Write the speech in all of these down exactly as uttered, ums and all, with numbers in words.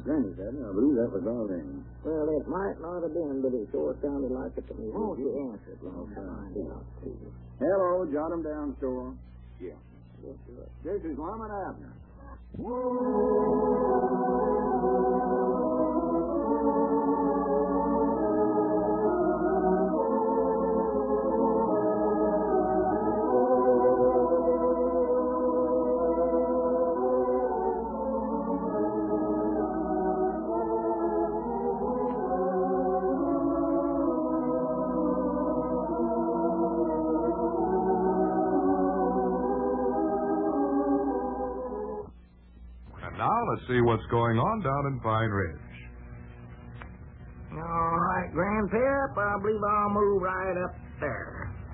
Granny said, I believe that was our ring. Well, it might not have been, but it sure sounded like it to me. Won't you answer it, Long? Hello, jot him down, store. Yeah. Yes, sir. This is Lum and Abner. Now let's see what's going on down in Pine Ridge. All right, Grandpap, I believe I'll move right up there.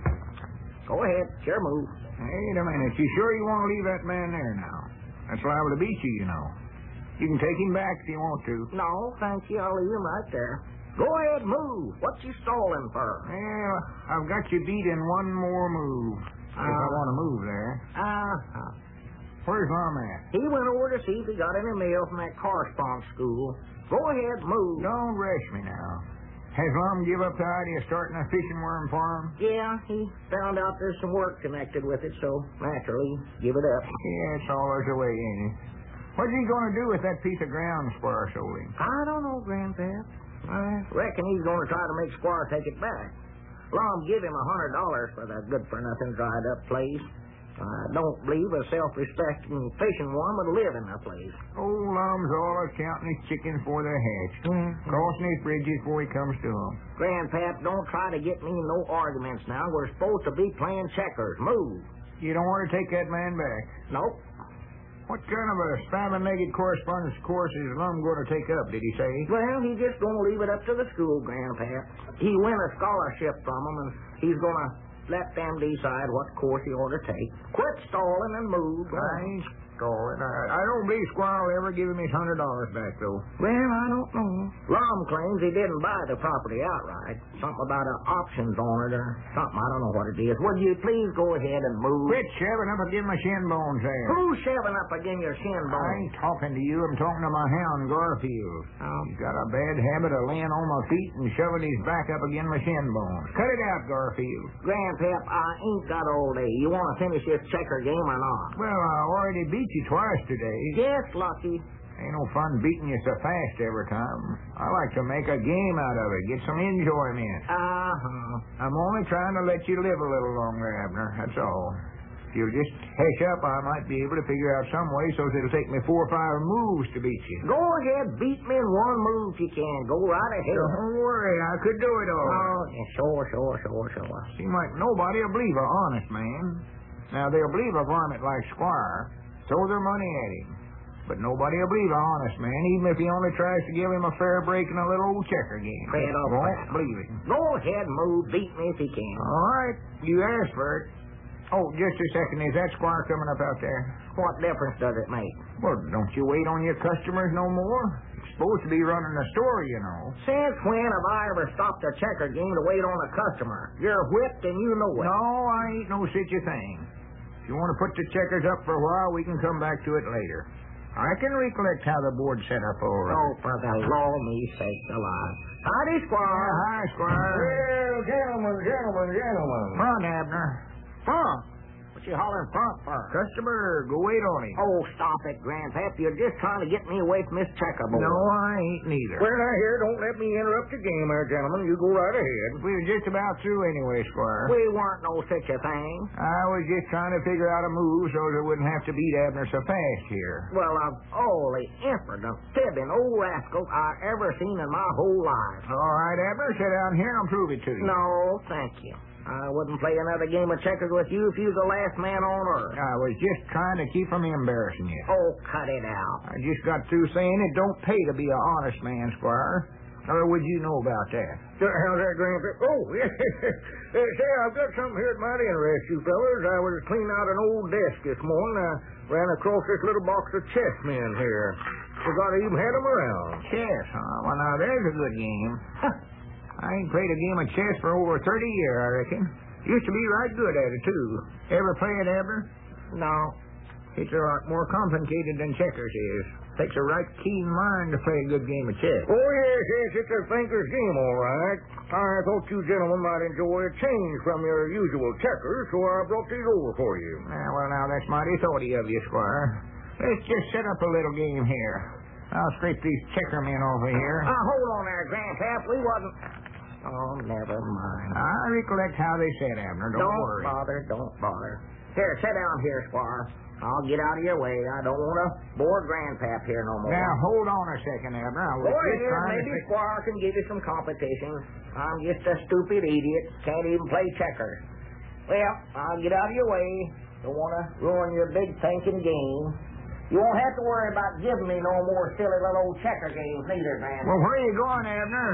Go ahead, sure move. Wait a minute. You sure you want to leave that man there now? That's liable to beat you, you know. You can take him back if you want to. No, thank you. I'll leave him right there. Go ahead, move. What you stalling for? Well, I've got you beat in one more move. Uh, if I want to move there. Uh-huh. Where's Lum at? He went over to see if he got any mail from that correspondence school. Go ahead, move. Don't rush me now. Has Lum give up the idea of starting a fishing worm farm? Yeah, he found out there's some work connected with it, so naturally, give it up. Yeah, it's all there's a way, ain't it? What's he going to do with that piece of ground Squire sold him? I don't know, Grandpap. I reckon he's going to try to make Squire take it back. Lum give him a hundred dollars for that good-for-nothing dried-up place. I don't believe a self-respecting fishing one would live in that place. Oh, Lum's all a counting his chickens before they're hatched. Mm-hmm. Crossing his bridges before he comes to them. Grandpap, don't try to get me in no arguments now. We're supposed to be playing checkers. Move. You don't want to take that man back? Nope. What kind of a salmon-legged correspondence course is Lum going to take up, did he say? Well, he's just going to leave it up to the school, Grandpap. He won a scholarship from them, and he's going to let them decide what course he ought to take. Quit stalling and move. I ain't stalling. I, I don't believe Squire will ever give him his hundred dollars back, though. Well, I don't know. Lum claims he didn't buy the property outright. Something about uh, options on it or something. I don't know what it is. Would you please go ahead and move? Quit shoving up against my shin bones there. Who's shoving up against your shin bones? I ain't talking to you. I'm talking to my hound, Garfield. Oh. He's got a bad habit of laying on my feet and shoving his back up against my shin bones. Cut it out, Garfield. Grandpap, I ain't got all day. You want to finish this checker game or not? Well, I already beat you twice today. Just lucky. Ain't no fun beating you so fast every time. I like to make a game out of it, get some enjoyment. Uh-huh. I'm only trying to let you live a little longer, Abner, that's all. If you'll just hush up, I might be able to figure out some way so it'll take me four or five moves to beat you. Go ahead, beat me in one move if you can. Go right ahead. Don't worry, I could do it all. Oh, yeah, sure, sure, sure, sure. Seems like nobody will believe a honest man. Now, they'll believe a varmint like Squire, throw their money at him. But nobody will believe an honest man, even if he only tries to give him a fair break in a little old checker game. Fed up. Won't believe it. Go ahead, move. Beat me if you can. All right. You asked for it. Oh, just a second. Is that Squire coming up out there? What difference does it make? Well, don't you wait on your customers no more? You're supposed to be running the store, you know. Since when have I ever stopped a checker game to wait on a customer? You're whipped and you know it. No, I ain't no such a thing. If you want to put the checkers up for a while, we can come back to it later. I can recollect how the board's set up all right. Oh, for the law me sake alive. Howdy, Squire. Uh, hi, Squire. Well, gentlemen, gentlemen, gentlemen. Front, Abner. Front? What you hollering front for? Customer, go wait on him. Oh, stop it, Grandpap. You're just trying to get me away from this checkerboard. No, I ain't neither. Well, now, here, don't let me interrupt your game there, gentlemen. You go right ahead. We were just about through anyway, Squire. We weren't no such a thing. I was just trying to figure out a move so they wouldn't have to beat Abner so fast here. Well, of all the impudent, fibbing old rascals I ever seen in my whole life. All right, Abner, sit down here and I'll prove it to you. No, thank you. I wouldn't play another game of checkers with you if you was the last man on earth. I was just trying to keep from embarrassing you. Oh, cut it out. I just got through saying it don't pay to be an honest man, Squire. Or would you know about that? How's that, Grandpa? Oh, yeah. uh, say, I've got something here that might interest you fellas. I was cleaning out an old desk this morning. I ran across this little box of chessmen here. Forgot to even had them around. Chess, huh? Well, now, there's a good game. I ain't played a game of chess for over thirty years, I reckon. Used to be right good at it, too. Ever play it, Abner? No. It's a lot more complicated than checkers is. Takes a right keen mind to play a good game of chess. Oh, yes, yes, it's a thinker's game, all right. I thought you gentlemen might enjoy a change from your usual checkers, so I brought these over for you. Ah, well, now, that's mighty thoughty of you, Squire. Let's just set up a little game here. I'll scrape these checker men over here. Uh, hold on there, Grandpap. We wasn't... Oh, never mind. I recollect how they said, Abner. Don't, don't worry. bother, don't bother. Here, sit down here, Squire. I'll get out of your way. I don't want to bore Grandpap here no more. Now, hold on a second, Abner. I was Boy, just here, trying maybe to... Squire can give you some competition. I'm just a stupid idiot. Can't even play checkers. Well, I'll get out of your way. Don't want to ruin your big thinking game. You won't have to worry about giving me no more silly little old checker games neither, man. Well, where are you going, Abner?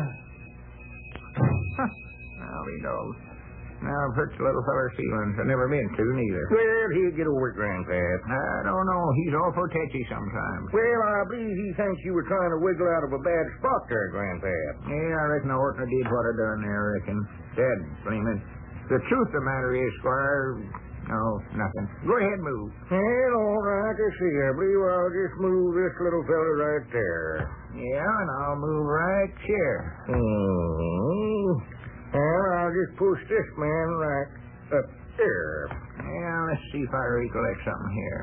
Now he knows. Now I've hurt the little feller's feelings. I've never been to, neither. Well, he'll get over it, Grandpap. I don't know. He's awful tetchy sometimes. Well, I believe he thinks you were trying to wiggle out of a bad spot there, Grandpap. Yeah, I reckon I oughtn't have did what I done there, I reckon. Dad, Fleeman. The truth of the matter is, Squire... No, nothing. Go ahead, move. Well, all right, I see. I believe I'll just move this little fella right there. Yeah, and I'll move right here. Hmm. Well, I'll just push this man right up there. Yeah, let's see if I recollect something here.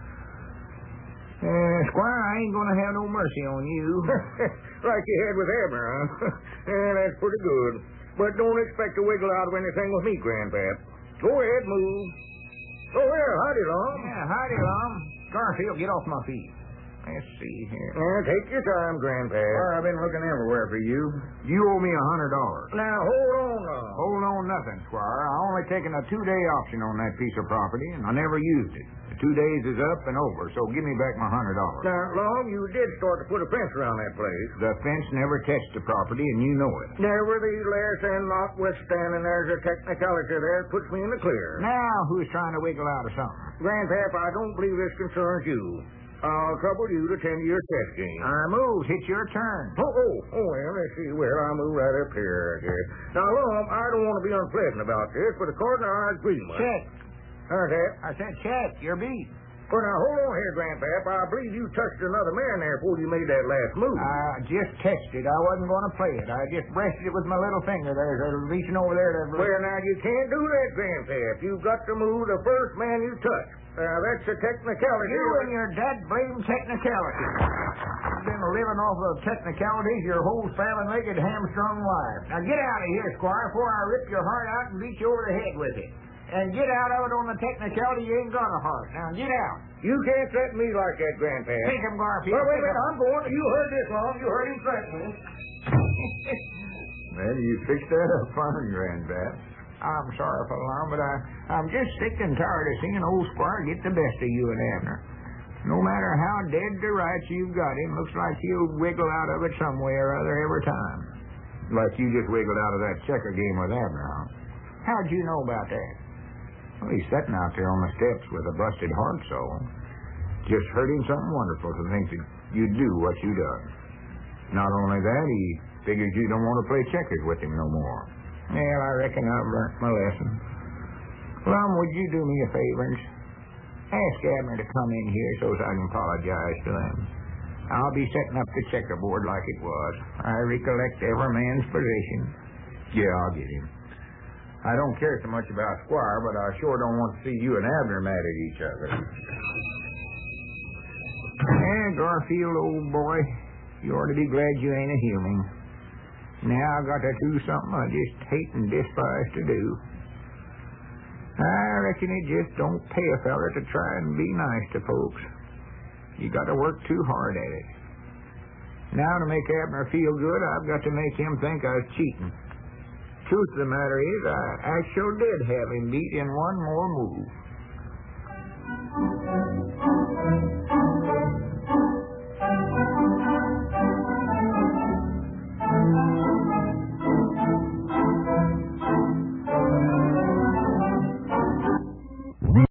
Uh, Squire, I ain't going to have no mercy on you. Like you had with Abner, huh? Yeah, that's pretty good. But don't expect to wiggle out of anything with me, Grandpap. Go ahead, move. Oh, well, howdy, Long. Yeah, howdy, Long. Garfield, get off my feet. Let's see here. Yeah, take your time, Grandpap. Well, I've been looking everywhere for you. You owe me a hundred dollars. Now, hold on, Long. Hold on nothing, Squire. I only taken a two-day option on that piece of property, and I never used it. The two days is up and over, so give me back my hundred dollars. Now, Long, you did start to put a fence around that place. The fence never touched the property, and you know it. Nevertheless, and notwithstanding, there's a technicality there that puts me in the clear. Now, who's trying to wiggle out of something? Grandpap, I don't believe this concerns you. I'll trouble you to tend to your chess game. I move. It's your turn. Oh, oh, oh, well, let's see. Well, I'll move right up here, I guess. Now, Long, I don't want to be unpleasant about this, but according to our agreement... Check. How's that? I said check. You're beat. Well, now, hold on here, Grandpap. I believe you touched another man there before you made that last move. I just touched it. I wasn't going to play it. I just brushed it with my little finger there, so reaching over there to... Well, now, you can't do that, Grandpap. You've got to move the first man you touch. Now, that's a technicality. You and your dad-blame technicality. You've been living off of technicalities your whole salmon-legged, hamstrung life. Now, get out of here, Squire, before I rip your heart out and beat you over the head with it. And get out of it on the technicality you ain't got a heart. Now, get out. You can't threaten me like that, Grandpap. Take him, Garfield. Well, wait, Take wait, him. I'm going. You heard this, Long. You heard him threaten me. Well, you fixed that up fine, Grandpap. I'm sorry for the alarm, but I, I'm just sick and tired of seeing old Squire get the best of you and Abner. No matter how dead to rights you've got him, looks like he'll wiggle out of it some way or other every time. Like you just wiggled out of that checker game with Abner, huh? How'd you know about that? Well, he's sitting out there on the steps with a busted heart, so just heard him something wonderful to think that you'd do what you done. Not only that, he figures you don't want to play checkers with him no more. Well, I reckon I've learnt my lesson. Lum, would you do me a favor and ask Abner to come in here so I can apologize to them? I'll be setting up the checkerboard like it was. I recollect every man's position. Yeah, I'll get him. I don't care so much about Squire, but I sure don't want to see you and Abner mad at each other. Eh, Garfield, old boy, you ought to be glad you ain't a human. Now I got to do something I just hate and despise to do. I reckon it just don't pay a fella to try and be nice to folks. You got to work too hard at it. Now to make Abner feel good, I've got to make him think I was cheating. Truth of the matter is, I, I sure did have him beat in one more move.